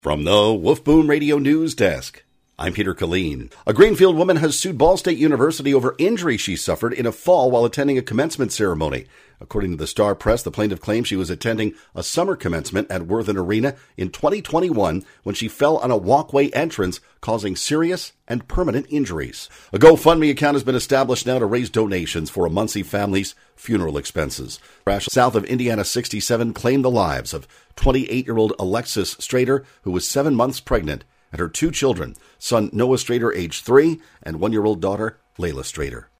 From the Wolf Boom Radio News Desk, I'm Peter Killeen. A Greenfield woman has sued Ball State University over injury she suffered in a fall while attending a commencement ceremony. According to the Star Press, the plaintiff claims she was attending a summer commencement at Worthen Arena in 2021 when she fell on a walkway entrance, causing serious and permanent injuries. A GoFundMe account has been established now to raise donations for a Muncie family's funeral expenses. Crash south of Indiana 67 claimed the lives of 28-year-old Alexis Strader, who was 7 months pregnant, and her 2 children, son Noah Strader, age 3, and 1-year-old daughter Layla Strader.